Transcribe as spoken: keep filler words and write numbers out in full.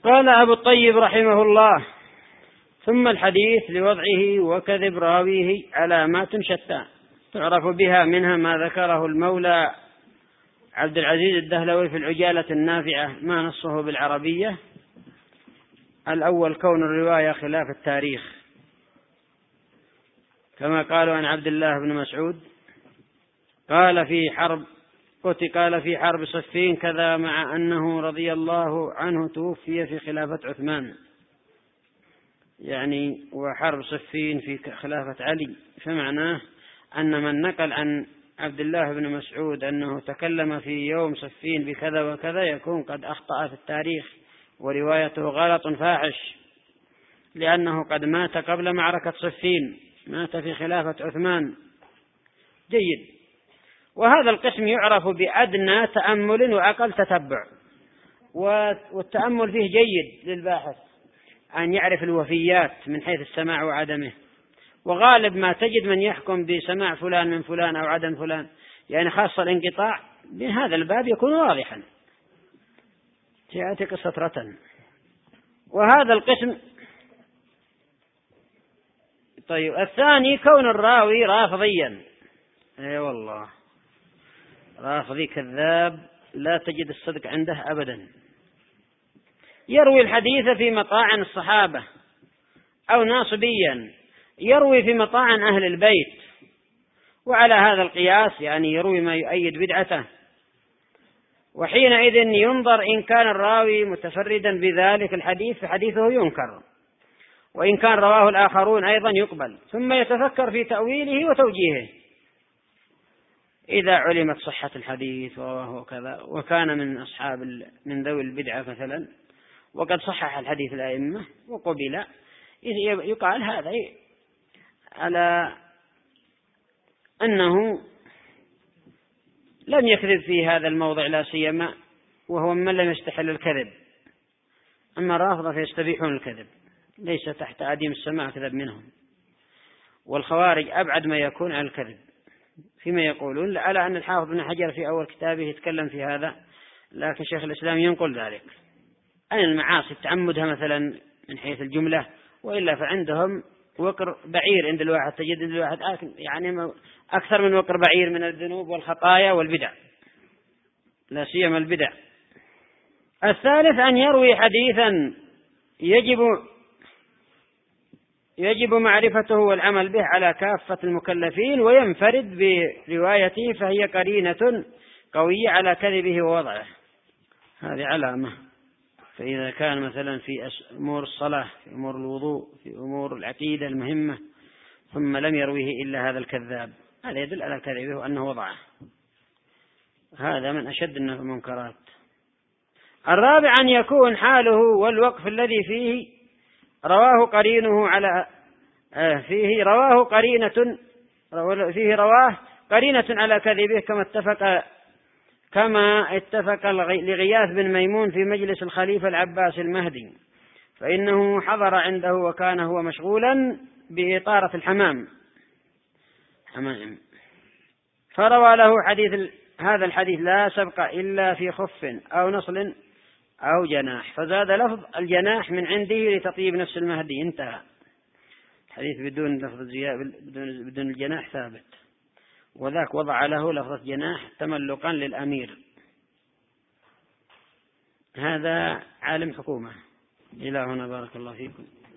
قال أبو الطيب رحمه الله: ثم الحديث لوضعه وكذب راويه علامات شتى تعرف بها، منها ما ذكره المولى عبد العزيز الدهلوي في العجالة النافعة ما نصه بالعربية. الأول كون الرواية خلاف التاريخ، كما قالوا عن عبد الله بن مسعود قال في حرب قال في حرب صفين كذا، مع أنه رضي الله عنه توفي في خلافة عثمان، يعني وحرب صفين في خلافة علي، فمعناه أن من نقل عن عبد الله بن مسعود أنه تكلم في يوم صفين بكذا وكذا يكون قد أخطأ في التاريخ، وروايته غلط فاحش، لأنه قد مات قبل معركة صفين، مات في خلافة عثمان. جيد. وهذا القسم يعرف بأدنى تأمل وأقل تتبع، والتأمل فيه جيد للباحث أن يعرف الوفيات من حيث السماع وعدمه، وغالب ما تجد من يحكم بسماع فلان من فلان أو عدم فلان، يعني خاصة الانقطاع بهذا الباب يكون واضحا، تأتي قصة رتن. وهذا القسم. طيب، الثاني كون الراوي رافضيا. اي والله، رافضي كذاب لا تجد الصدق عنده أبدا، يروي الحديث في مطاعن الصحابة، أو ناصبيا يروي في مطاعن أهل البيت، وعلى هذا القياس يعني يروي ما يؤيد بدعته، وحينئذ ينظر إن كان الراوي متفردا بذلك الحديث فحديثه ينكر، وإن كان رواه الآخرون أيضا يقبل، ثم يتفكر في تأويله وتوجيهه. إذا علمت صحة الحديث وهو كذا وكان من أصحاب من ذوي البدعة مثلا وقد صحح الحديث الأئمة وقبل، يقال هذا على أنه لم يكذب في هذا الموضع لا سيما وهو من لم يستحل الكذب. أما الرافضة فيستبيحون الكذب، ليس تحت عديم السماع كذب منهم، والخوارج أبعد ما يكون عن الكذب فيما يقولون، على أن الحافظ بن حجر في أول كتابه يتكلم في هذا، لكن شيخ الإسلام ينقل ذلك أن المعاصي تعمدها مثلا من حيث الجملة، وإلا فعندهم وقر بعير عند الواحد، تجد عند الواحد يعني أكثر من وقر بعير من الذنوب والخطايا والبدع، لا سيما البدع. الثالث أن يروي حديثا يجب يجب معرفته والعمل به على كافة المكلفين وينفرد بروايته، فهي قرينة قوية على كذبه ووضعه، هذه علامة. فإذا كان مثلا في أمور الصلاة، في أمور الوضوء، في أمور العقيدة المهمة، ثم لم يرويه إلا هذا الكذاب، هذا يدل على كذبه وأنه وضعه، هذا من أشد المنكرات. الرابع أن يكون حاله والوقف الذي فيه رواه قرينه على فيه رواه قرينة فيه رواه قرينة على كذبه، كما اتفق كما اتفق لغياث بن ميمون في مجلس الخليفة العباس المهدي، فإنه حضر عنده وكان هو مشغولا بإطارة الحمام حمام، فروى له حديث هذا الحديث: لا سبق إلا في خف أو نصل أو جناح، فزاد لفظ الجناح من عنده لتطيب نفس المهدي، انتهى الحديث بدون لفظ بدون بدون الجناح ثابت، وذاك وضع له لفظ جناح تملقا للأمير. هذا عالم حكومة. إلى هنا، بارك الله فيكم.